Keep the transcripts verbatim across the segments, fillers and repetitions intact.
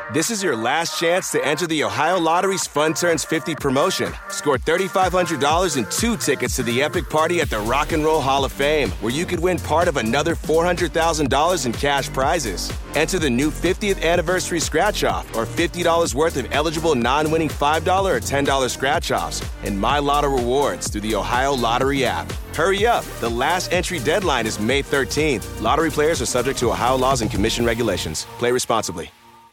This is your last chance to enter the Ohio Lottery's Fun Turns fifty promotion. Score three thousand five hundred dollars and two tickets to the epic party at the Rock and Roll Hall of Fame, where you could win part of another four hundred thousand dollars in cash prizes. Enter the new fiftieth anniversary scratch-off or fifty dollars worth of eligible non-winning five dollars or ten dollars scratch-offs and My Lotto rewards through the Ohio Lottery app. Hurry up. The last entry deadline is May thirteenth. Lottery players are subject to Ohio laws and commission regulations. Play responsibly.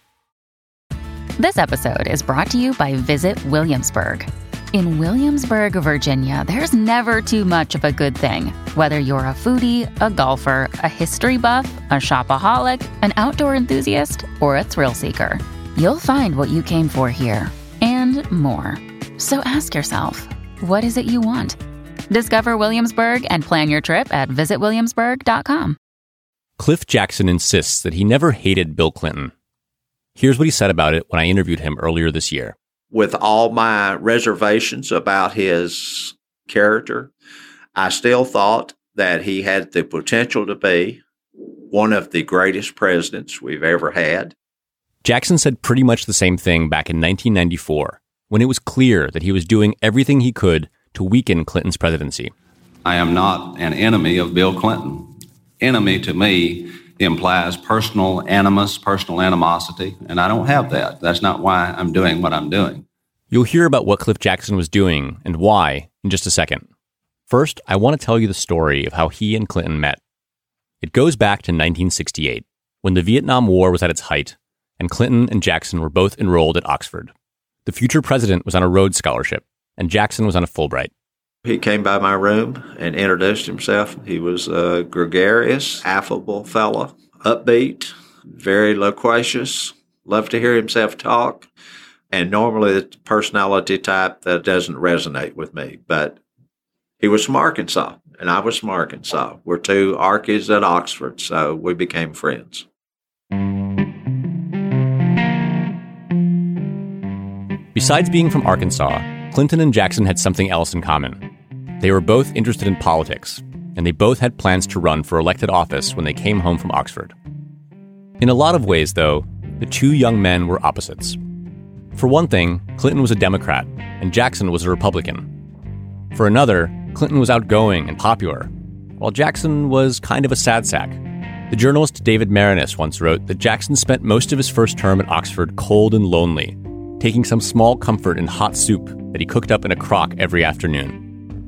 This episode is brought to you by Visit Williamsburg. In Williamsburg, Virginia, there's never too much of a good thing. Whether you're a foodie, a golfer, a history buff, a shopaholic, an outdoor enthusiast, or a thrill seeker, you'll find what you came for here and more. So ask yourself, what is it you want? Discover Williamsburg and plan your trip at visit williamsburg dot com. Cliff Jackson insists that he never hated Bill Clinton. Here's what he said about it when I interviewed him earlier this year. With all my reservations about his character, I still thought that he had the potential to be one of the greatest presidents we've ever had. Jackson said pretty much the same thing back in nineteen ninety-four, when it was clear that he was doing everything he could to weaken Clinton's presidency. I am not an enemy of Bill Clinton. Enemy to me implies personal animus, personal animosity, and I don't have that. That's not why I'm doing what I'm doing. You'll hear about what Cliff Jackson was doing and why in just a second. First, I want to tell you the story of how he and Clinton met. It goes back to nineteen sixty-eight, when the Vietnam War was at its height, and Clinton and Jackson were both enrolled at Oxford. The future president was on a Rhodes Scholarship, and Jackson was on a Fulbright. He came by my room and introduced himself. He was a gregarious, affable fellow, upbeat, very loquacious, loved to hear himself talk, and normally the personality type that doesn't resonate with me. But he was from Arkansas, and I was from Arkansas. We're two Arkies at Oxford, so we became friends. Besides being from Arkansas, Clinton and Jackson had something else in common. They were both interested in politics, and they both had plans to run for elected office when they came home from Oxford. In a lot of ways, though, the two young men were opposites. For one thing, Clinton was a Democrat, and Jackson was a Republican. For another, Clinton was outgoing and popular, while Jackson was kind of a sad sack. The journalist David Maraniss once wrote that Jackson spent most of his first term at Oxford cold and lonely, taking some small comfort in hot soup that he cooked up in a crock every afternoon.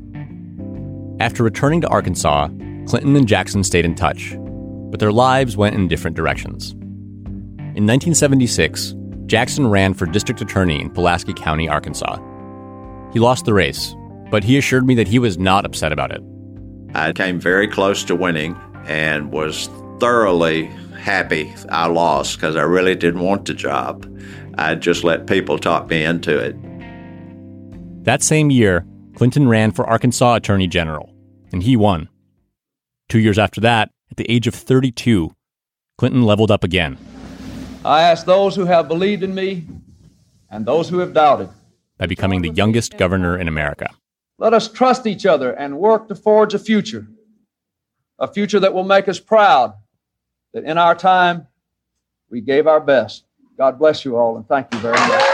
After returning to Arkansas, Clinton and Jackson stayed in touch, but their lives went in different directions. In nineteen seventy-six, Jackson ran for district attorney in Pulaski County, Arkansas. He lost the race, but he assured me that he was not upset about it. I came very close to winning and was thoroughly happy I lost because I really didn't want the job. I just let people talk me into it. That same year, Clinton ran for Arkansas Attorney General, and he won. Two years after that, at the age of thirty-two, Clinton leveled up again. I ask those who have believed in me and those who have doubted, by becoming the youngest governor in America. Let us trust each other and work to forge a future, a future that will make us proud that in our time we gave our best. God bless you all, and thank you very much.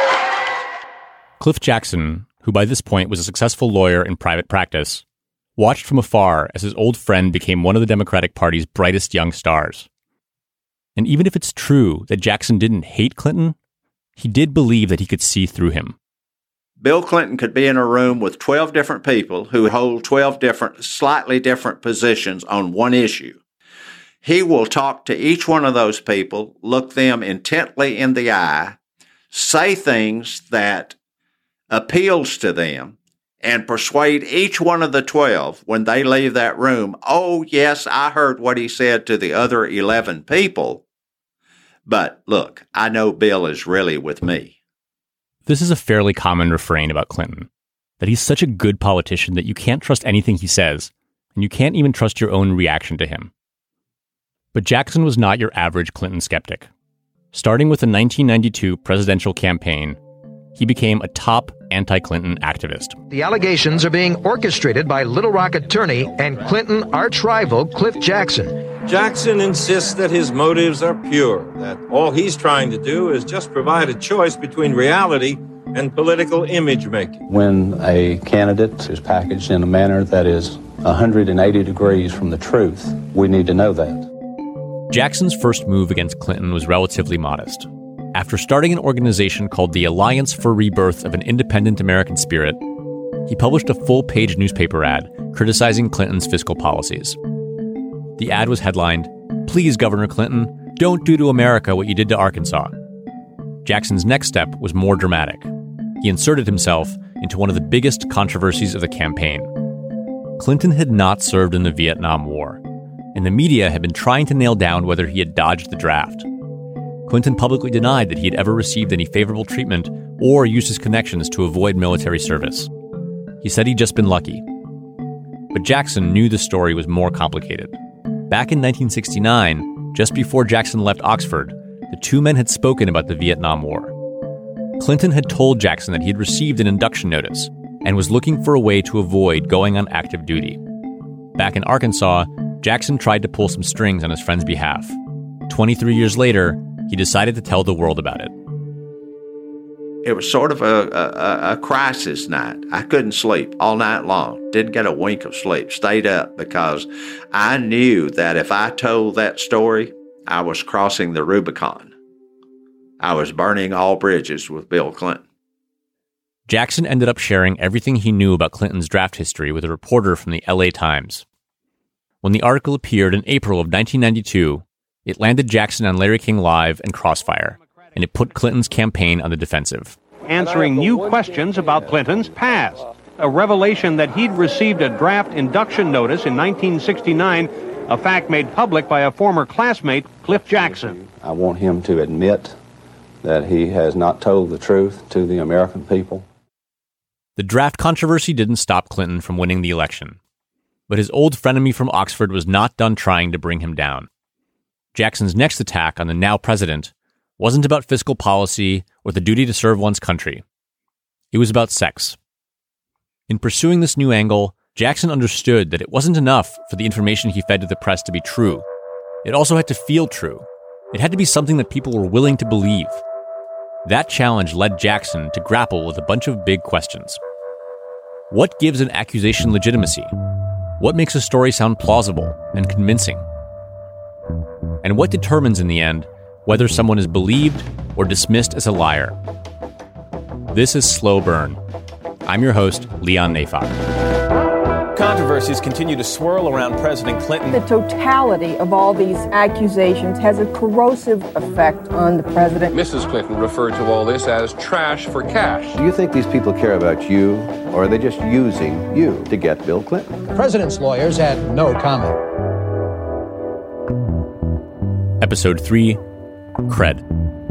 Cliff Jackson, who by this point was a successful lawyer in private practice, watched from afar as his old friend became one of the Democratic Party's brightest young stars. And even if it's true that Jackson didn't hate Clinton, he did believe that he could see through him. Bill Clinton could be in a room with twelve different people who hold twelve different, slightly different positions on one issue. He will talk to each one of those people, look them intently in the eye, say things that appeals to them, and persuade each one of the twelve when they leave that room, oh, yes, I heard what he said to the other eleven people, but look, I know Bill is really with me. This is a fairly common refrain about Clinton, that he's such a good politician that you can't trust anything he says, and you can't even trust your own reaction to him. But Jackson was not your average Clinton skeptic. Starting with the nineteen ninety-two presidential campaign, he became a top anti-Clinton activist. The allegations are being orchestrated by Little Rock attorney and Clinton arch-rival Cliff Jackson. Jackson insists that his motives are pure, that all he's trying to do is just provide a choice between reality and political image making. When a candidate is packaged in a manner that is one hundred eighty degrees from the truth, we need to know that. Jackson's first move against Clinton was relatively modest. After starting an organization called the Alliance for Rebirth of an Independent American Spirit, he published a full-page newspaper ad criticizing Clinton's fiscal policies. The ad was headlined, "Please, Governor Clinton, don't do to America what you did to Arkansas." Jackson's next step was more dramatic. He inserted himself into one of the biggest controversies of the campaign. Clinton had not served in the Vietnam War, and the media had been trying to nail down whether he had dodged the draft. Clinton publicly denied that he had ever received any favorable treatment or used his connections to avoid military service. He said he'd just been lucky. But Jackson knew the story was more complicated. Back in nineteen sixty-nine, just before Jackson left Oxford, the two men had spoken about the Vietnam War. Clinton had told Jackson that he had received an induction notice and was looking for a way to avoid going on active duty. Back in Arkansas, Jackson tried to pull some strings on his friend's behalf. twenty-three years later, he decided to tell the world about it. It was sort of a, a, a crisis night. I couldn't sleep all night long. Didn't get a wink of sleep. Stayed up because I knew that if I told that story, I was crossing the Rubicon. I was burning all bridges with Bill Clinton. Jackson ended up sharing everything he knew about Clinton's draft history with a reporter from the L A Times. When the article appeared in April of nineteen ninety-two, it landed Jackson on Larry King Live and Crossfire, and it put Clinton's campaign on the defensive. Answering new questions about Clinton's past. A revelation that he'd received a draft induction notice in nineteen sixty-nine, a fact made public by a former classmate, Cliff Jackson. I want him to admit that he has not told the truth to the American people. The draft controversy didn't stop Clinton from winning the election. But his old frenemy from Oxford was not done trying to bring him down. Jackson's next attack on the now president wasn't about fiscal policy or the duty to serve one's country. It was about sex. In pursuing this new angle, Jackson understood that it wasn't enough for the information he fed to the press to be true. It also had to feel true. It had to be something that people were willing to believe. That challenge led Jackson to grapple with a bunch of big questions. What gives an accusation legitimacy? What makes a story sound plausible and convincing? And what determines in the end whether someone is believed or dismissed as a liar? This is Slow Burn. I'm your host, Leon Neyfakh. Controversies continue to swirl around President Clinton. The totality of all these accusations has a corrosive effect on the president. Missus Clinton referred to all this as trash for cash. Do you think these people care about you, or are they just using you to get Bill Clinton? The president's lawyers had no comment. Episode three, Cred.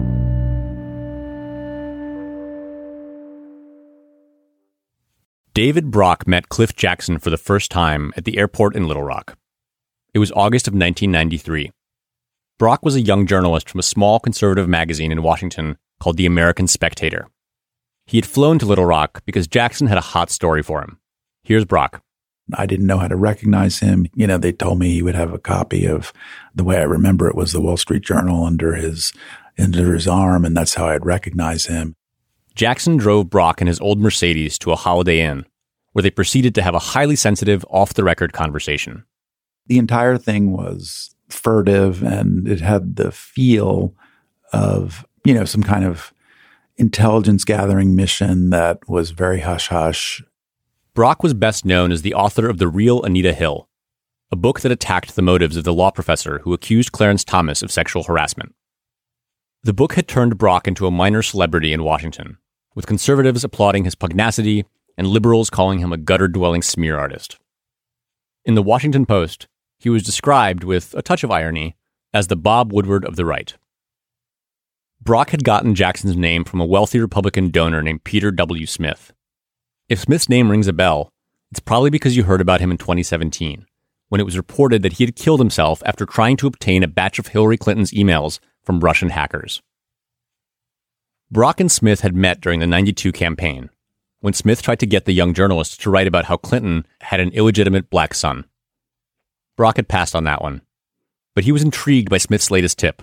David Brock met Cliff Jackson for the first time at the airport in Little Rock. It was August of nineteen ninety-three. Brock was a young journalist from a small conservative magazine in Washington called The American Spectator. He had flown to Little Rock because Jackson had a hot story for him. Here's Brock. I didn't know how to recognize him. You know, they told me he would have a copy of, the way I remember it was the Wall Street Journal under his, under his arm, and that's how I'd recognize him. Jackson drove Brock in his old Mercedes to a Holiday Inn, where they proceeded to have a highly sensitive, off-the-record conversation. The entire thing was furtive, and it had the feel of, you know, some kind of intelligence-gathering mission that was very hush-hush. Brock was best known as the author of The Real Anita Hill, a book that attacked the motives of the law professor who accused Clarence Thomas of sexual harassment. The book had turned Brock into a minor celebrity in Washington, with conservatives applauding his pugnacity and liberals calling him a gutter-dwelling smear artist. In the Washington Post, he was described, with a touch of irony, as the Bob Woodward of the right. Brock had gotten Jackson's name from a wealthy Republican donor named Peter W. Smith. If Smith's name rings a bell, it's probably because you heard about him in twenty seventeen, when it was reported that he had killed himself after trying to obtain a batch of Hillary Clinton's emails from Russian hackers. Brock and Smith had met during the ninety-two campaign, when Smith tried to get the young journalist to write about how Clinton had an illegitimate black son. Brock had passed on that one. But he was intrigued by Smith's latest tip.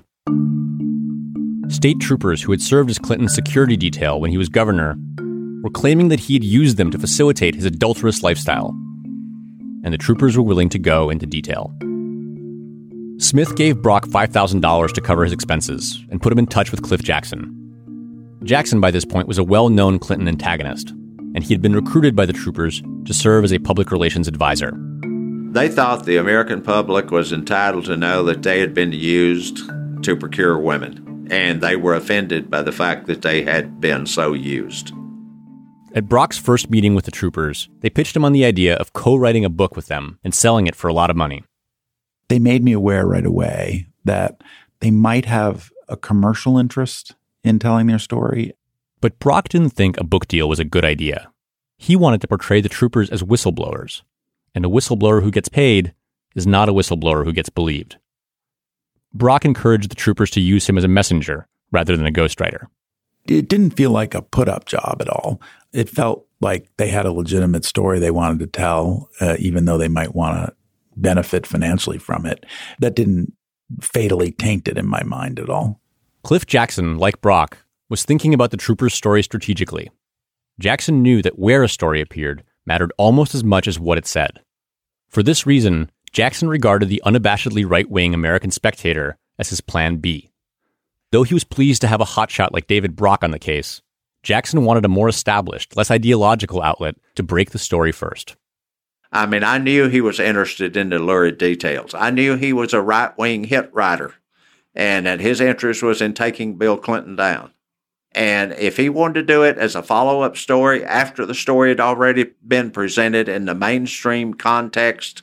State troopers who had served as Clinton's security detail when he was governor were claiming that he had used them to facilitate his adulterous lifestyle. And the troopers were willing to go into detail. Smith gave Brock five thousand dollars to cover his expenses and put him in touch with Cliff Jackson. Jackson, by this point, was a well-known Clinton antagonist, and he had been recruited by the troopers to serve as a public relations advisor. They thought the American public was entitled to know that they had been used to procure women, and they were offended by the fact that they had been so used. At Brock's first meeting with the troopers, they pitched him on the idea of co-writing a book with them and selling it for a lot of money. They made me aware right away that they might have a commercial interest in telling their story. But Brock didn't think a book deal was a good idea. He wanted to portray the troopers as whistleblowers. And a whistleblower who gets paid is not a whistleblower who gets believed. Brock encouraged the troopers to use him as a messenger rather than a ghostwriter. It didn't feel like a put-up job at all. It felt like they had a legitimate story they wanted to tell, uh, even though they might want to benefit financially from it. That didn't fatally taint it in my mind at all. Cliff Jackson, like Brock, was thinking about the troopers' story strategically. Jackson knew that where a story appeared mattered almost as much as what it said. For this reason, Jackson regarded the unabashedly right-wing American Spectator as his plan B. Though he was pleased to have a hotshot like David Brock on the case, Jackson wanted a more established, less ideological outlet to break the story first. I mean, I knew he was interested in the lurid details. I knew he was a right-wing hit writer, and that his interest was in taking Bill Clinton down. And if he wanted to do it as a follow-up story after the story had already been presented in the mainstream context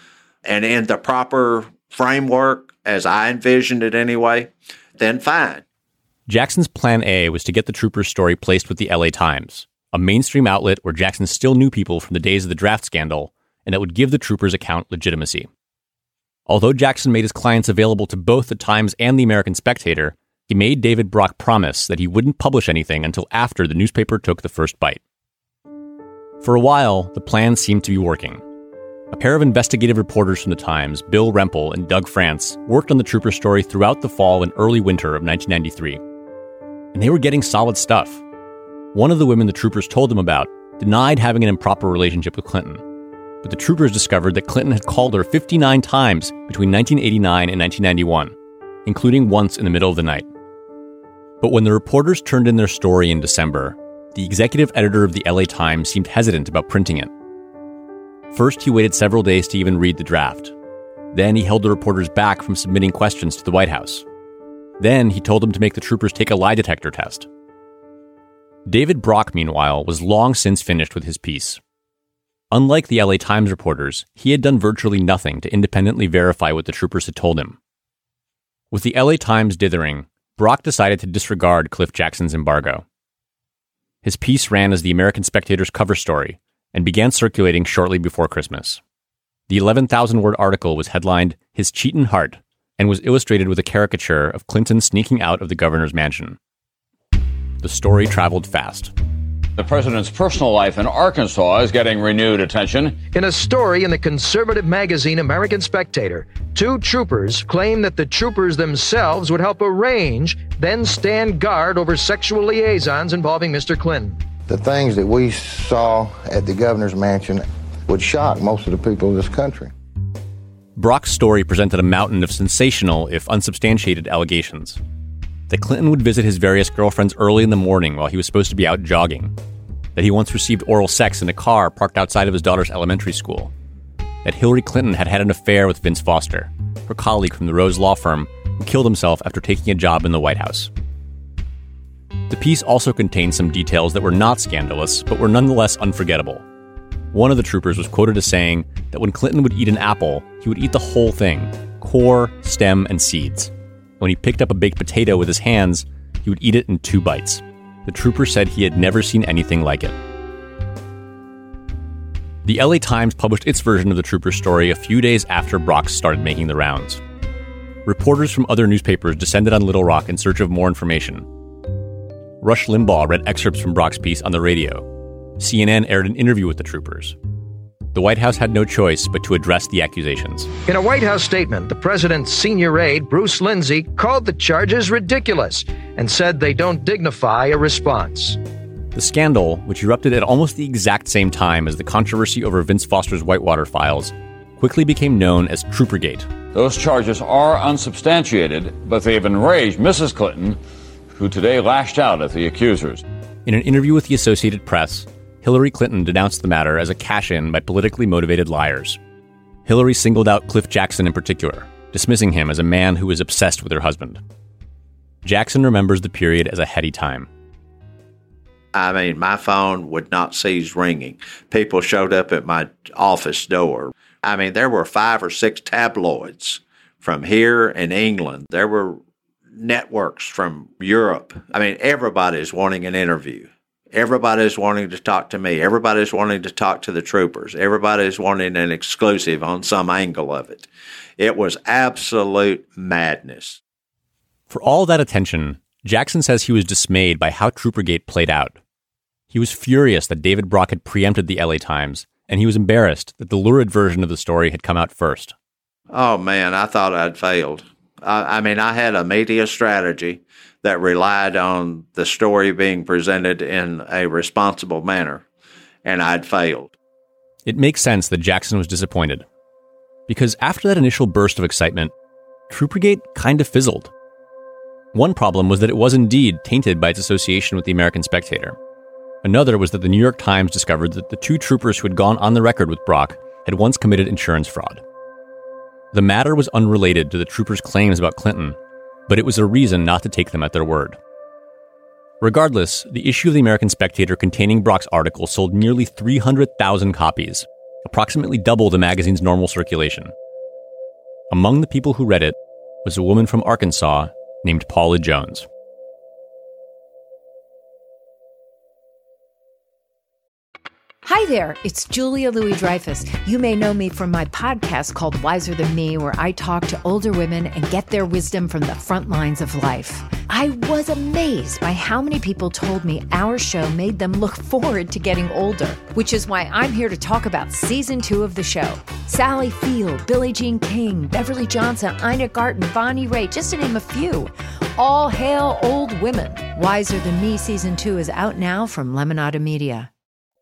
and in the proper framework, as I envisioned it anyway, then fine. Jackson's plan A was to get the troopers' story placed with the L A Times, a mainstream outlet where Jackson still knew people from the days of the draft scandal, and that would give the troopers' account legitimacy. Although Jackson made his clients available to both the Times and the American Spectator, he made David Brock promise that he wouldn't publish anything until after the newspaper took the first bite. For a while, the plan seemed to be working. A pair of investigative reporters from the Times, Bill Rempel and Doug France, worked on the trooper story throughout the fall and early winter of nineteen ninety-three. And they were getting solid stuff. One of the women the troopers told them about denied having an improper relationship with Clinton. But the troopers discovered that Clinton had called her fifty-nine times between nineteen eighty-nine and nineteen ninety-one, including once in the middle of the night. But when the reporters turned in their story in December, the executive editor of the L A Times seemed hesitant about printing it. First, he waited several days to even read the draft. Then he held the reporters back from submitting questions to the White House. Then he told them to make the troopers take a lie detector test. David Brock, meanwhile, was long since finished with his piece. Unlike the L A Times reporters, he had done virtually nothing to independently verify what the troopers had told him. With the L A Times dithering, Brock decided to disregard Cliff Jackson's embargo. His piece ran as the American Spectator's cover story and began circulating shortly before Christmas. The eleven thousand word article was headlined, "His Cheatin' Heart," and was illustrated with a caricature of Clinton sneaking out of the governor's mansion. The story traveled fast. The president's personal life in Arkansas is getting renewed attention. In a story in the conservative magazine American Spectator, two troopers claim that the troopers themselves would help arrange, then stand guard over sexual liaisons involving Mister Clinton. The things that we saw at the governor's mansion would shock most of the people of this country. Brock's story presented a mountain of sensational, if unsubstantiated, allegations. That Clinton would visit his various girlfriends early in the morning while he was supposed to be out jogging. That he once received oral sex in a car parked outside of his daughter's elementary school. That Hillary Clinton had had an affair with Vince Foster, her colleague from the Rose Law Firm, who killed himself after taking a job in the White House. The piece also contained some details that were not scandalous, but were nonetheless unforgettable. One of the troopers was quoted as saying that when Clinton would eat an apple, he would eat the whole thing, core, stem, and seeds. When he picked up a baked potato with his hands, he would eat it in two bites. The trooper said he had never seen anything like it. The L A Times published its version of the trooper's story a few days after Brock started making the rounds. Reporters from other newspapers descended on Little Rock in search of more information. Rush Limbaugh read excerpts from Brock's piece on the radio. C N N aired an interview with the troopers. the White House had no choice but to address the accusations. In a White House statement, the president's senior aide, Bruce Lindsay, called the charges ridiculous and said they don't dignify a response. The scandal, which erupted at almost the exact same time as the controversy over Vince Foster's Whitewater files, quickly became known as Troopergate. Those charges are unsubstantiated, but they have enraged Missus Clinton, who today lashed out at the accusers. In an interview with the Associated Press, Hillary Clinton denounced the matter as a cash-in by politically motivated liars. Hillary singled out Cliff Jackson in particular, dismissing him as a man who was obsessed with her husband. Jackson remembers the period as a heady time. I mean, my phone would not cease ringing. People showed up at my office door. I mean, there were five or six tabloids from here in England. There were networks from Europe. I mean, everybody's wanting an interview. Everybody's wanting to talk to me. Everybody's wanting to talk to the troopers. Everybody's wanting an exclusive on some angle of it. It was absolute madness. For all that attention, Jackson says he was dismayed by how Troopergate played out. He was furious that David Brock had preempted the L A Times, and he was embarrassed that the lurid version of the story had come out first. Oh, man, I thought I'd failed. I, I mean, I had a media strategy that relied on the story being presented in a responsible manner, and I'd failed. It makes sense that Jackson was disappointed, because after that initial burst of excitement, Troopergate kind of fizzled. One problem was that it was indeed tainted by its association with the American Spectator. Another was that the New York Times discovered that the two troopers who had gone on the record with Brock had once committed insurance fraud. The matter was unrelated to the troopers' claims about Clinton, but it was a reason not to take them at their word. Regardless, the issue of the American Spectator containing Brock's article sold nearly three hundred thousand copies, approximately double the magazine's normal circulation. Among the people who read it was a woman from Arkansas named Paula Jones. Hi there, it's Julia Louis-Dreyfus. You may know me from my podcast called Wiser Than Me, where I talk to older women and get their wisdom from the front lines of life. I was amazed by how many people told me our show made them look forward to getting older, which is why I'm here to talk about season two of the show. Sally Field, Billie Jean King, Beverly Johnson, Ina Garten, Bonnie Raitt, just to name a few. All hail old women. Wiser Than Me season two is out now from Lemonada Media.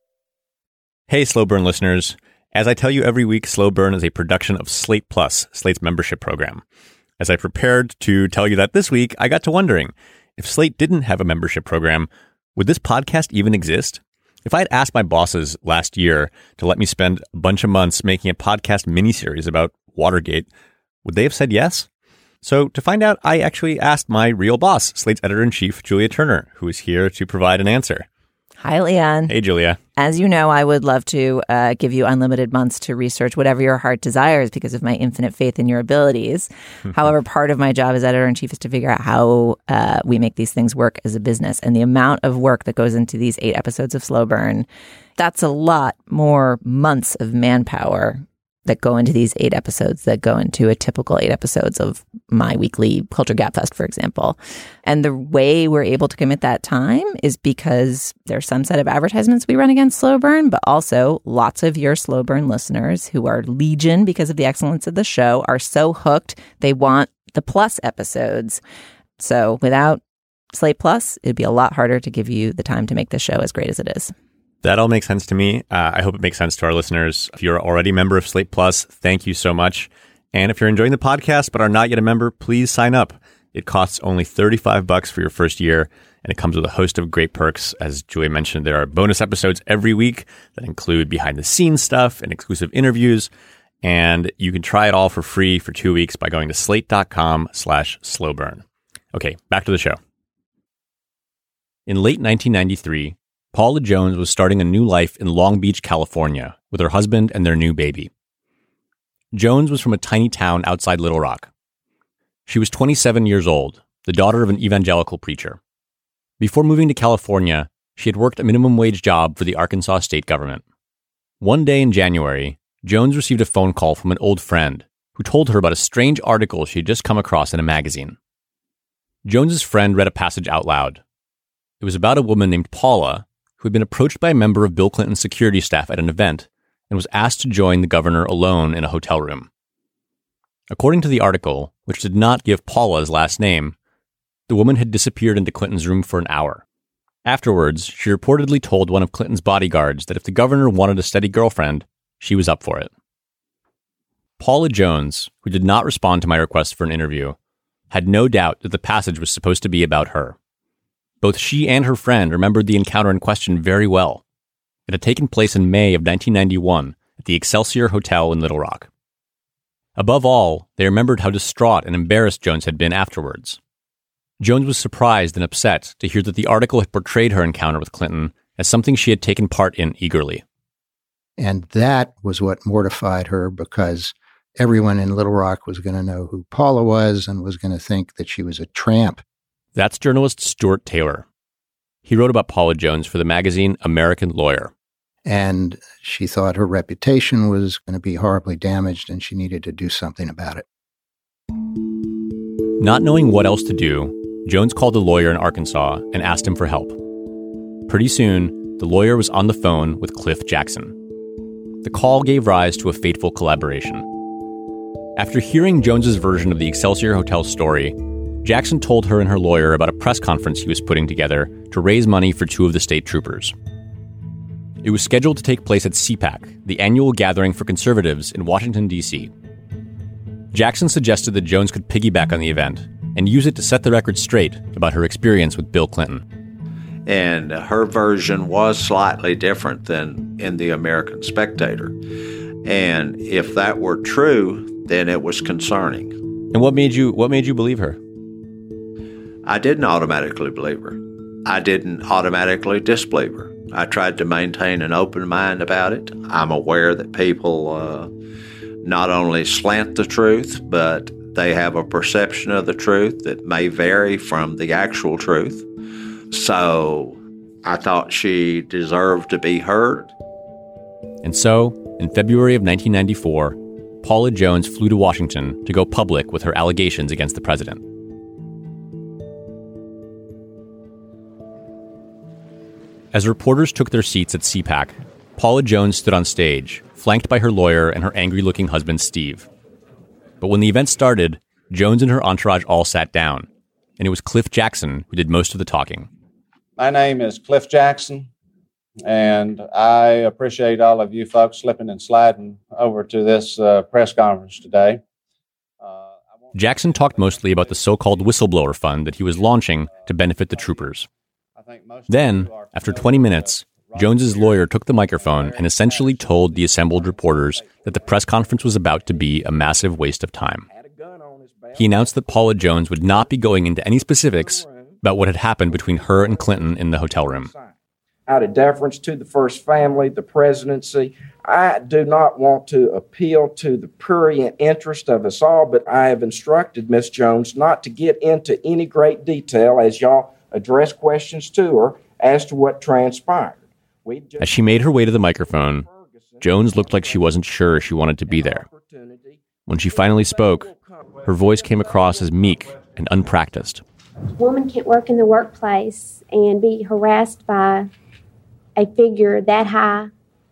Hey, Slow Burn listeners. As I tell you every week, Slow Burn is a production of Slate Plus, Slate's membership program. As I prepared to tell you that this week, I got to wondering, if Slate didn't have a membership program, would this podcast even exist? If I had asked my bosses last year to let me spend a bunch of months making a podcast miniseries about Watergate, would they have said yes? So to find out, I actually asked my real boss, Slate's editor-in-chief, Julia Turner, who is here to provide an answer. Hi, Leon. Hey, Julia. As you know, I would love to uh, give you unlimited months to research whatever your heart desires because of my infinite faith in your abilities. However, part of my job as editor-in-chief is to figure out how uh, we make these things work as a business. And the amount of work that goes into these eight episodes of Slow Burn, that's a lot more months of manpower that go into these eight episodes that go into a typical eight episodes of my weekly Culture Gap Fest, for example. And the way we're able to commit that time is because there's some set of advertisements we run against Slow Burn, but also lots of your Slow Burn listeners who are legion because of the excellence of the show are so hooked they want the Plus episodes. So without Slate Plus, it'd be a lot harder to give you the time to make this show as great as it is. That all makes sense to me. Uh, I hope it makes sense to our listeners. If you're already a member of Slate Plus, thank you so much. And if you're enjoying the podcast but are not yet a member, please sign up. It costs only thirty-five bucks for your first year, and it comes with a host of great perks. As Julia mentioned, there are bonus episodes every week that include behind-the-scenes stuff and exclusive interviews. And you can try it all for free for two weeks by going to slate.com slash slowburn. Okay, back to the show. In late nineteen ninety-three, Paula Jones was starting a new life in Long Beach, California, with her husband and their new baby. Jones was from a tiny town outside Little Rock. She was twenty-seven years old, the daughter of an evangelical preacher. Before moving to California, she had worked a minimum wage job for the Arkansas state government. One day in January, Jones received a phone call from an old friend who told her about a strange article she had just come across in a magazine. Jones's friend read a passage out loud. It was about a woman named Paula who had been approached by a member of Bill Clinton's security staff at an event and was asked to join the governor alone in a hotel room. According to the article, which did not give Paula's last name, the woman had disappeared into Clinton's room for an hour. Afterwards, she reportedly told one of Clinton's bodyguards that if the governor wanted a steady girlfriend, she was up for it. Paula Jones, who did not respond to my request for an interview, had no doubt that the passage was supposed to be about her. Both she and her friend remembered the encounter in question very well. It had taken place in May of nineteen ninety-one at the Excelsior Hotel in Little Rock. Above all, they remembered how distraught and embarrassed Jones had been afterwards. Jones was surprised and upset to hear that the article had portrayed her encounter with Clinton as something she had taken part in eagerly. And that was what mortified her, because everyone in Little Rock was going to know who Paula was and was going to think that she was a tramp. That's journalist Stuart Taylor. He wrote about Paula Jones for the magazine American Lawyer. And she thought her reputation was going to be horribly damaged and she needed to do something about it. Not knowing what else to do, Jones called a lawyer in Arkansas and asked him for help. Pretty soon, the lawyer was on the phone with Cliff Jackson. The call gave rise to a fateful collaboration. After hearing Jones's version of the Excelsior Hotel story, Jackson told her and her lawyer about a press conference he was putting together to raise money for two of the state troopers. It was scheduled to take place at C PAC, the annual gathering for conservatives in Washington, D C Jackson suggested that Jones could piggyback on the event and use it to set the record straight about her experience with Bill Clinton. And her version was slightly different than in the American Spectator. And if that were true, then it was concerning. And what made you what made you believe her? I didn't automatically believe her. I didn't automatically disbelieve her. I tried to maintain an open mind about it. I'm aware that people uh, not only slant the truth, but they have a perception of the truth that may vary from the actual truth. So I thought she deserved to be heard. And so, in February of nineteen ninety-four, Paula Jones flew to Washington to go public with her allegations against the president. As reporters took their seats at C PAC, Paula Jones stood on stage, flanked by her lawyer and her angry-looking husband, Steve. But when the event started, Jones and her entourage all sat down, and it was Cliff Jackson who did most of the talking. My name is Cliff Jackson, and I appreciate all of you folks slipping and sliding over to this uh, press conference today. Uh, Jackson talked mostly about the so-called whistleblower fund that he was launching to benefit the troopers. Then, after twenty minutes, Jones's lawyer took the microphone and essentially told the assembled reporters that the press conference was about to be a massive waste of time. He announced that Paula Jones would not be going into any specifics about what had happened between her and Clinton in the hotel room. Out of deference to the first family, the presidency, I do not want to appeal to the prurient interest of us all, but I have instructed Miss Jones not to get into any great detail as y'all address questions to her as to what transpired. As she made her way to the microphone, Jones looked like she wasn't sure she wanted to be there. When she finally spoke, her voice came across as meek and unpracticed. A woman can't work in the workplace and be harassed by a figure that high.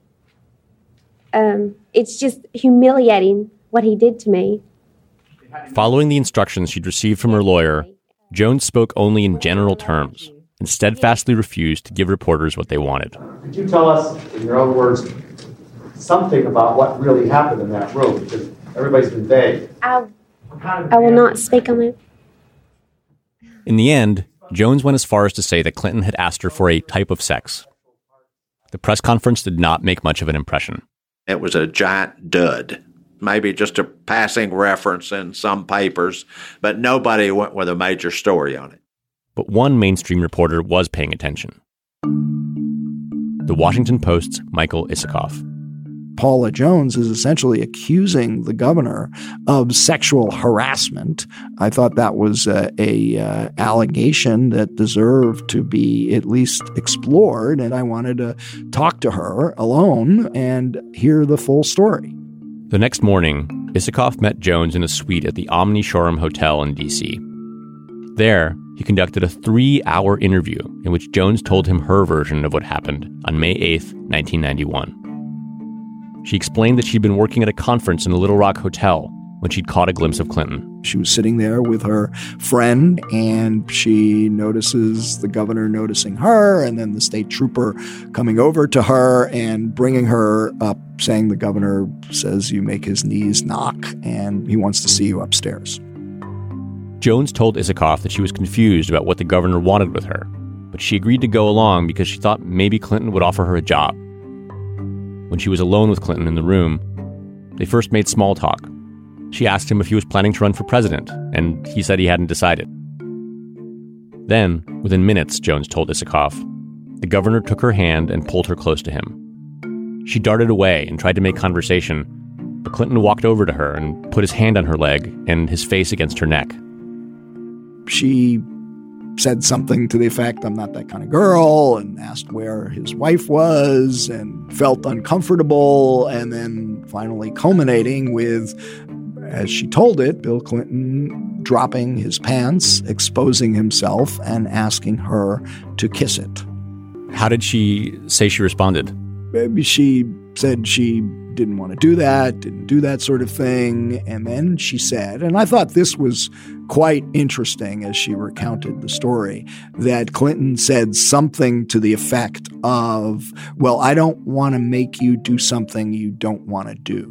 Um, it's just humiliating what he did to me. Following the instructions she'd received from her lawyer, Jones spoke only in general terms and steadfastly refused to give reporters what they wanted. Could you tell us, in your own words, something about what really happened in that room? Because everybody's been vague. I, I will not speak on it. In the end, Jones went as far as to say that Clinton had asked her for a type of sex. The press conference did not make much of an impression. It was a giant dud. Maybe just a passing reference in some papers, but nobody went with a major story on it. But one mainstream reporter was paying attention. The Washington Post's Michael Isikoff. Paula Jones is essentially accusing the governor of sexual harassment. I thought that was a, a uh, allegation that deserved to be at least explored, and I wanted to talk to her alone and hear the full story. The next morning, Isikoff met Jones in a suite at the Omni Shoreham Hotel in D C There, he conducted a three-hour interview in which Jones told him her version of what happened on May eighth, nineteen ninety-one. She explained that she'd been working at a conference in the Little Rock Hotel when she'd caught a glimpse of Clinton. She was sitting there with her friend, and she notices the governor noticing her, and then the state trooper coming over to her and bringing her up, saying the governor says you make his knees knock, and he wants to see you upstairs. Jones told Isikoff that she was confused about what the governor wanted with her, but she agreed to go along because she thought maybe Clinton would offer her a job. When she was alone with Clinton in the room, they first made small talk. She asked him if he was planning to run for president, and he said he hadn't decided. Then, within minutes, Jones told Isikoff, the governor took her hand and pulled her close to him. She darted away and tried to make conversation, but Clinton walked over to her and put his hand on her leg and his face against her neck. She said something to the effect, I'm not that kind of girl, and asked where his wife was and felt uncomfortable, and then finally culminating with, as she told it, Bill Clinton dropping his pants, exposing himself, and asking her to kiss it. How did she say she responded? Maybe she said she didn't want to do that, didn't do that sort of thing. And then she said, and I thought this was quite interesting as she recounted the story, that Clinton said something to the effect of, well, I don't want to make you do something you don't want to do.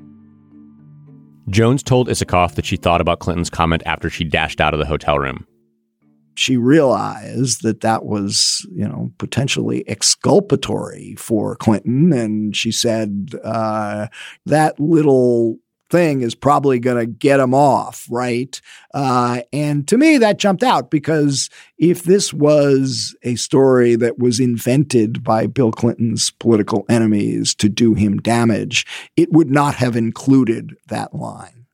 Jones told Isikoff that she thought about Clinton's comment after she dashed out of the hotel room. She realized that that was, you know, potentially exculpatory for Clinton. And she said, uh, that little thing is probably going to get him off, right? Uh, and to me, that jumped out because if this was a story that was invented by Bill Clinton's political enemies to do him damage, it would not have included that line.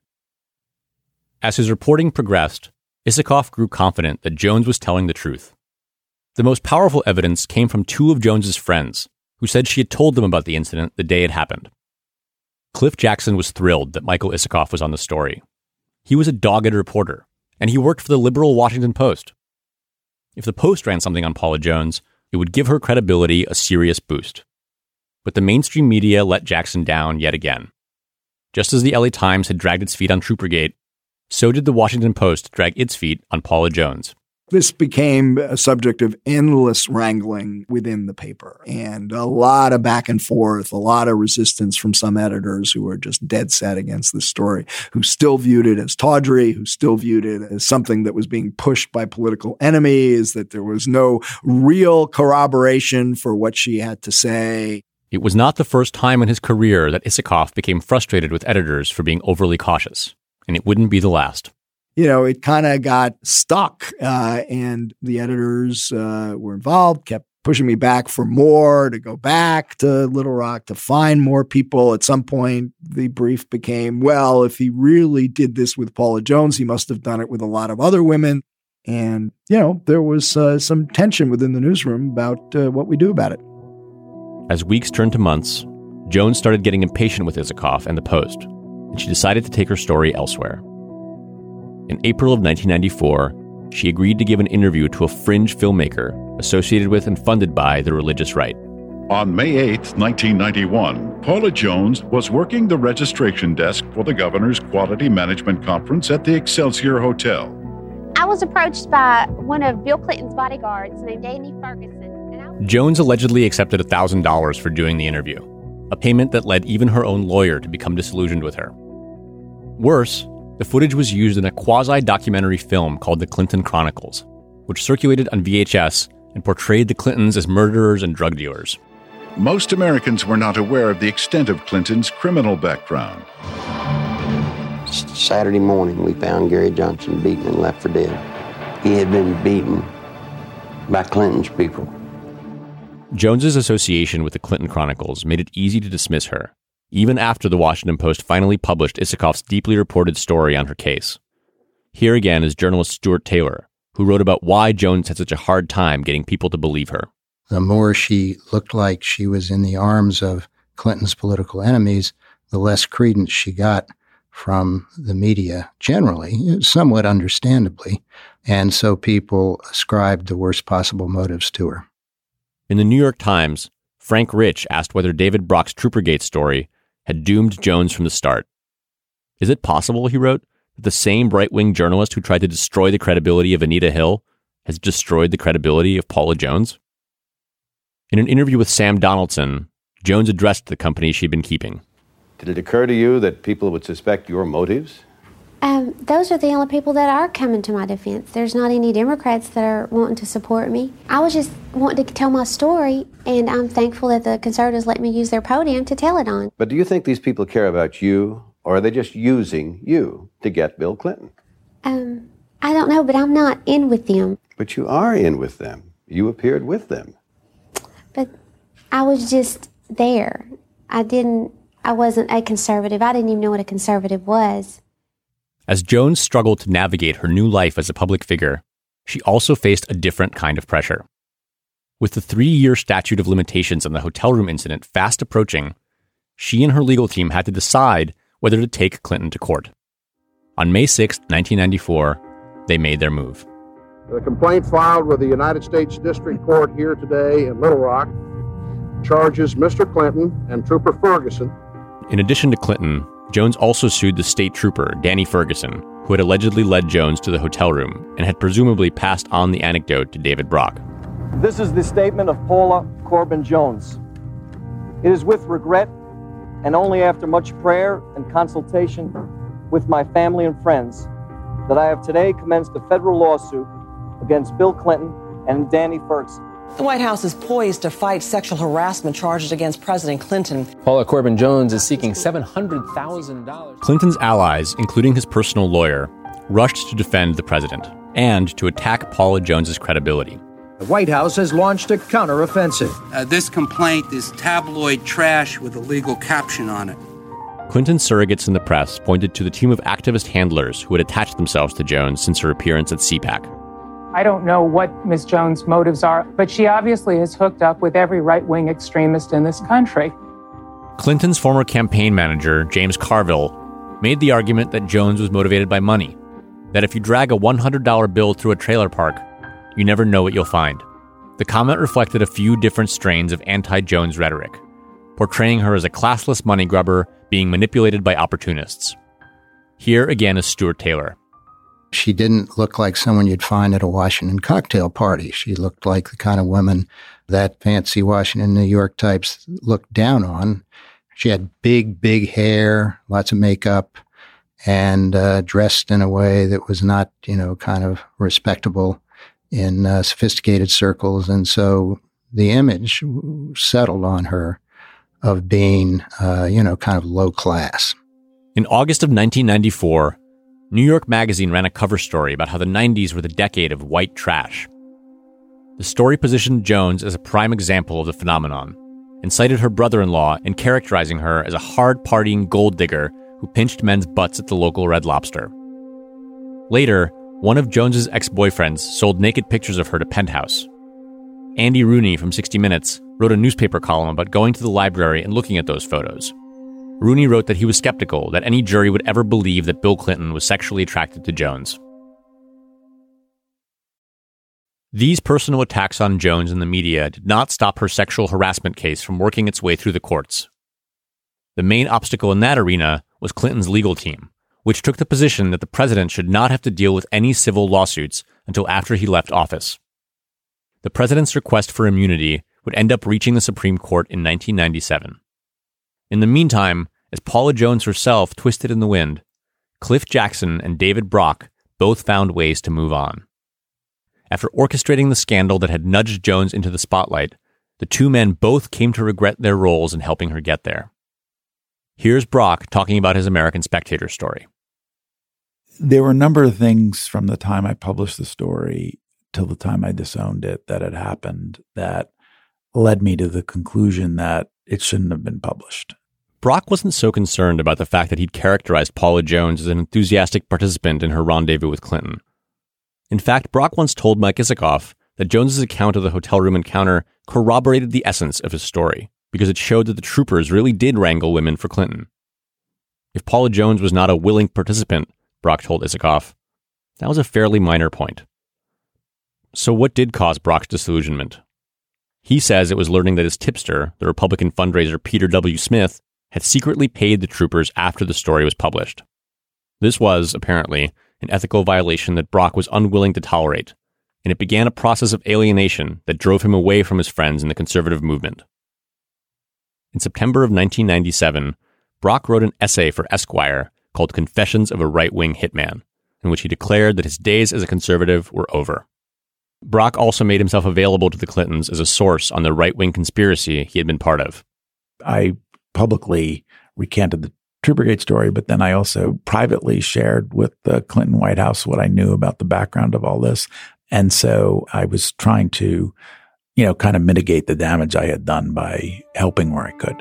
As his reporting progressed, Isikoff grew confident that Jones was telling the truth. The most powerful evidence came from two of Jones's friends, who said she had told them about the incident the day it happened. Cliff Jackson was thrilled that Michael Isikoff was on the story. He was a dogged reporter, and he worked for the liberal Washington Post. If the Post ran something on Paula Jones, it would give her credibility a serious boost. But the mainstream media let Jackson down yet again. Just as the L A Times had dragged its feet on Troopergate, so did the Washington Post drag its feet on Paula Jones. This became a subject of endless wrangling within the paper and a lot of back and forth, a lot of resistance from some editors who were just dead set against this story, who still viewed it as tawdry, who still viewed it as something that was being pushed by political enemies, that there was no real corroboration for what she had to say. It was not the first time in his career that Isikoff became frustrated with editors for being overly cautious, and it wouldn't be the last. You know, it kind of got stuck, uh, and the editors uh, were involved, kept pushing me back for more, to go back to Little Rock, to find more people. At some point, the brief became, well, if he really did this with Paula Jones, he must have done it with a lot of other women. And, you know, there was uh, some tension within the newsroom about uh, what we do about it. As weeks turned to months, Jones started getting impatient with Isikoff and the Post, and she decided to take her story elsewhere. In April of nineteen ninety-four, she agreed to give an interview to a fringe filmmaker associated with and funded by the religious right. On May eighth, nineteen ninety-one, Paula Jones was working the registration desk for the governor's Quality Management Conference at the Excelsior Hotel. I was approached by one of Bill Clinton's bodyguards named Danny Ferguson. And I- Jones allegedly accepted one thousand dollars for doing the interview, a payment that led even her own lawyer to become disillusioned with her. Worse, the footage was used in a quasi-documentary film called The Clinton Chronicles, which circulated on V H S and portrayed the Clintons as murderers and drug dealers. Most Americans were not aware of the extent of Clinton's criminal background. Saturday morning, we found Gary Johnson beaten and left for dead. He had been beaten by Clinton's people. Jones's association with the Clinton Chronicles made it easy to dismiss her, even after the Washington Post finally published Isikoff's deeply reported story on her case. Here again is journalist Stuart Taylor, who wrote about why Jones had such a hard time getting people to believe her. The more she looked like she was in the arms of Clinton's political enemies, the less credence she got from the media generally, somewhat understandably, and so people ascribed the worst possible motives to her. In the New York Times, Frank Rich asked whether David Brock's Troopergate story had doomed Jones from the start. Is it possible, he wrote, that the same right-wing journalist who tried to destroy the credibility of Anita Hill has destroyed the credibility of Paula Jones? In an interview with Sam Donaldson, Jones addressed the company she'd been keeping. Did it occur to you that people would suspect your motives? Um, those are the only people that are coming to my defense. There's not any Democrats that are wanting to support me. I was just wanting to tell my story, and I'm thankful that the conservatives let me use their podium to tell it on. But do you think these people care about you, or are they just using you to get Bill Clinton? Um, I don't know, but I'm not in with them. But you are in with them. You appeared with them. But I was just there. I didn't, I wasn't a conservative. I didn't even know what a conservative was. As Jones struggled to navigate her new life as a public figure, she also faced a different kind of pressure. With the three-year statute of limitations on the hotel room incident fast approaching, she and her legal team had to decide whether to take Clinton to court. On May sixth, nineteen ninety-four, they made their move. The complaint filed with the United States District Court here today in Little Rock charges Mister Clinton and Trooper Ferguson. In addition to Clinton, Jones also sued the state trooper, Danny Ferguson, who had allegedly led Jones to the hotel room and had presumably passed on the anecdote to David Brock. This is the statement of Paula Corbin Jones. It is with regret and only after much prayer and consultation with my family and friends that I have today commenced a federal lawsuit against Bill Clinton and Danny Ferguson. The White House is poised to fight sexual harassment charges against President Clinton. Paula Corbin Jones is seeking seven hundred thousand dollars. Clinton's allies, including his personal lawyer, rushed to defend the president and to attack Paula Jones's credibility. The White House has launched a counteroffensive. Uh, this complaint is tabloid trash with a legal caption on it. Clinton's surrogates in the press pointed to the team of activist handlers who had attached themselves to Jones since her appearance at C PAC. I don't know what Miz Jones' motives are, but she obviously is hooked up with every right-wing extremist in this country. Clinton's former campaign manager, James Carville, made the argument that Jones was motivated by money, that if you drag a one hundred dollar bill through a trailer park, you never know what you'll find. The comment reflected a few different strains of anti-Jones rhetoric, portraying her as a classless money grubber being manipulated by opportunists. Here again is Stuart Taylor. She didn't look like someone you'd find at a Washington cocktail party. She looked like the kind of woman that fancy Washington, New York types looked down on. She had big, big hair, lots of makeup, and uh, dressed in a way that was not, you know, kind of respectable in uh, sophisticated circles. And so the image settled on her of being, uh, you know, kind of low class. In August of nineteen ninety-four, New York Magazine ran a cover story about how the nineties were the decade of white trash. The story positioned Jones as a prime example of the phenomenon and cited her brother-in-law in characterizing her as a hard-partying gold digger who pinched men's butts at the local Red Lobster. Later, one of Jones's ex-boyfriends sold naked pictures of her to Penthouse. Andy Rooney from sixty minutes wrote a newspaper column about going to the library and looking at those photos. Rooney wrote that he was skeptical that any jury would ever believe that Bill Clinton was sexually attracted to Jones. These personal attacks on Jones in the media did not stop her sexual harassment case from working its way through the courts. The main obstacle in that arena was Clinton's legal team, which took the position that the president should not have to deal with any civil lawsuits until after he left office. The president's request for immunity would end up reaching the Supreme Court in nineteen ninety-seven. In the meantime, as Paula Jones herself twisted in the wind, Cliff Jackson and David Brock both found ways to move on. After orchestrating the scandal that had nudged Jones into the spotlight, the two men both came to regret their roles in helping her get there. Here's Brock talking about his American Spectator story. There were a number of things from the time I published the story till the time I disowned it that had happened that led me to the conclusion that it shouldn't have been published. Brock wasn't so concerned about the fact that he'd characterized Paula Jones as an enthusiastic participant in her rendezvous with Clinton. In fact, Brock once told Mike Isikoff that Jones's account of the hotel room encounter corroborated the essence of his story, because it showed that the troopers really did wrangle women for Clinton. If Paula Jones was not a willing participant, Brock told Isikoff, that was a fairly minor point. So what did cause Brock's disillusionment? He says it was learning that his tipster, the Republican fundraiser Peter W. Smith, had secretly paid the troopers after the story was published. This was, apparently, an ethical violation that Brock was unwilling to tolerate, and it began a process of alienation that drove him away from his friends in the conservative movement. In September of nineteen ninety-seven, Brock wrote an essay for Esquire called Confessions of a Right-Wing Hitman, in which he declared that his days as a conservative were over. Brock also made himself available to the Clintons as a source on the right-wing conspiracy he had been part of. I publicly recanted the Troopergate story, but then I also privately shared with the Clinton White House what I knew about the background of all this. And so I was trying to, you know, kind of mitigate the damage I had done by helping where I could.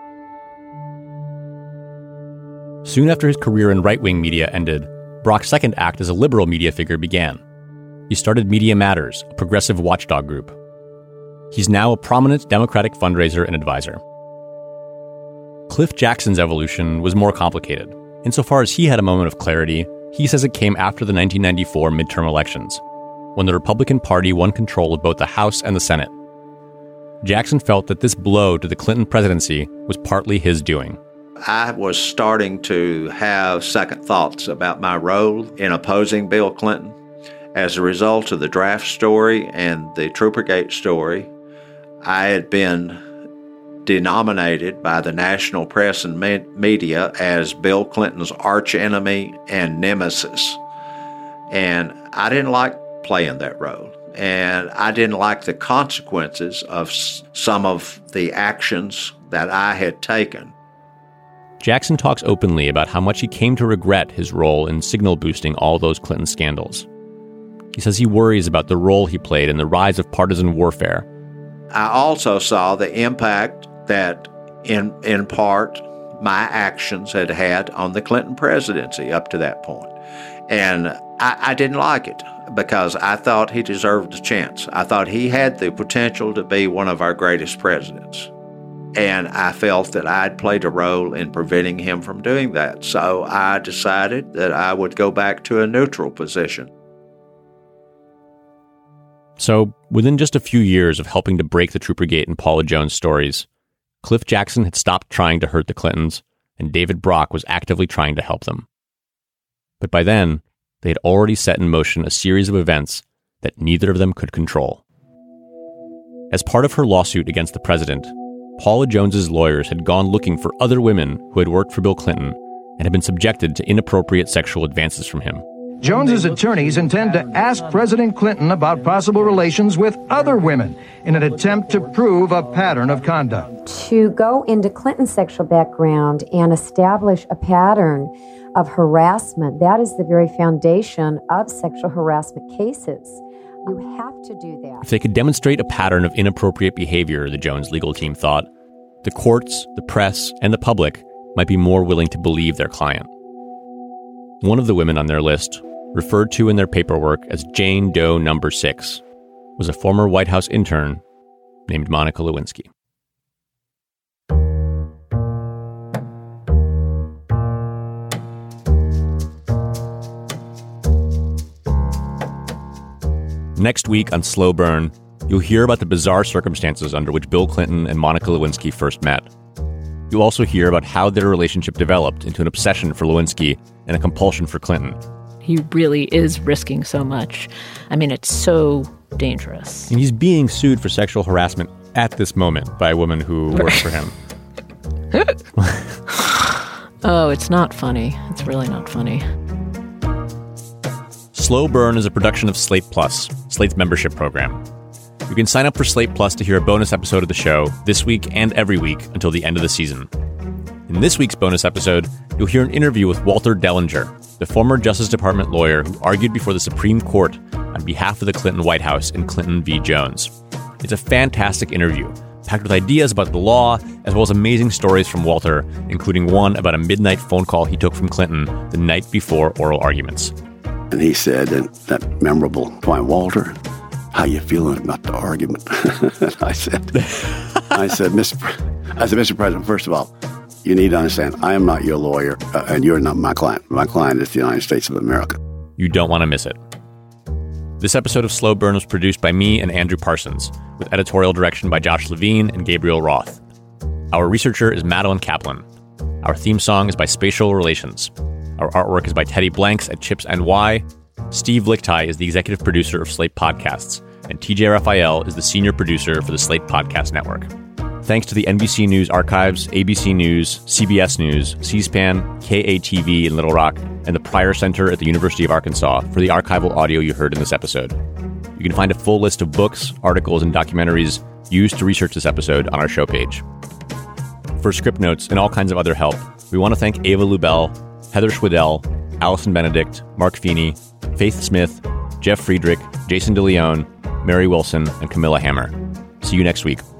Soon after his career in right-wing media ended, Brock's second act as a liberal media figure began. He started Media Matters, a progressive watchdog group. He's now a prominent Democratic fundraiser and advisor. Cliff Jackson's evolution was more complicated. Insofar as he had a moment of clarity, he says it came after the nineteen ninety-four midterm elections, when the Republican Party won control of both the House and the Senate. Jackson felt that this blow to the Clinton presidency was partly his doing. I was starting to have second thoughts about my role in opposing Bill Clinton. As a result of the draft story and the Troopergate story, I had been denominated by the national press and me- media as Bill Clinton's archenemy and nemesis. And I didn't like playing that role. And I didn't like the consequences of s- some of the actions that I had taken. Jackson talks openly about how much he came to regret his role in signal boosting all those Clinton scandals. He says he worries about the role he played in the rise of partisan warfare. I also saw the impact that, in in part, my actions had had on the Clinton presidency up to that point. And I, I didn't like it because I thought he deserved a chance. I thought he had the potential to be one of our greatest presidents. And I felt that I'd played a role in preventing him from doing that. So I decided that I would go back to a neutral position. So, within just a few years of helping to break the Troopergate and Paula Jones stories, Cliff Jackson had stopped trying to hurt the Clintons, and David Brock was actively trying to help them. But by then, they had already set in motion a series of events that neither of them could control. As part of her lawsuit against the president, Paula Jones's lawyers had gone looking for other women who had worked for Bill Clinton and had been subjected to inappropriate sexual advances from him. Jones's attorneys intend to ask President Clinton about possible relations with other women in an attempt to prove a pattern of conduct. To go into Clinton's sexual background and establish a pattern of harassment, that is the very foundation of sexual harassment cases. You have to do that. If they could demonstrate a pattern of inappropriate behavior, the Jones legal team thought, the courts, the press, and the public might be more willing to believe their client. One of the women on their list, referred to in their paperwork as Jane Doe Number Six, was a former White House intern named Monica Lewinsky. Next week on Slow Burn, you'll hear about the bizarre circumstances under which Bill Clinton and Monica Lewinsky first met. You'll also hear about how their relationship developed into an obsession for Lewinsky and a compulsion for Clinton. He really is risking so much. I mean, it's so dangerous. And he's being sued for sexual harassment at this moment by a woman who works for him. Oh, it's not funny. It's really not funny. Slow Burn is a production of Slate Plus, Slate's membership program. You can sign up for Slate Plus to hear a bonus episode of the show this week and every week until the end of the season. In this week's bonus episode, you'll hear an interview with Walter Dellinger, the former Justice Department lawyer who argued before the Supreme Court on behalf of the Clinton White House in Clinton v. Jones. It's a fantastic interview, packed with ideas about the law, as well as amazing stories from Walter, including one about a midnight phone call he took from Clinton the night before oral arguments. And he said at that memorable point, Walter, how you feeling about the argument? And I said, I said, Mister Pre- I said, Mister President, first of all, you need to understand, I am not your lawyer, uh, and you're not my client. My client is the United States of America. You don't want to miss it. This episode of Slow Burn was produced by me and Andrew Parsons, with editorial direction by Josh Levine and Gabriel Roth. Our researcher is Madeline Kaplan. Our theme song is by Spatial Relations. Our artwork is by Teddy Blanks at Chips N Y. Steve Lichtai is the executive producer of Slate Podcasts, and T J Raphael is the senior producer for the Slate Podcast Network. Thanks to the N B C News Archives, A B C News, C B S News, C-SPAN, K A T V in Little Rock, and the Pryor Center at the University of Arkansas for the archival audio you heard in this episode. You can find a full list of books, articles, and documentaries used to research this episode on our show page. For script notes and all kinds of other help, we want to thank Ava Lubell, Heather Schwedel, Allison Benedict, Mark Feeney, Faith Smith, Jeff Friedrich, Jason DeLeon, Mary Wilson, and Camilla Hammer. See you next week.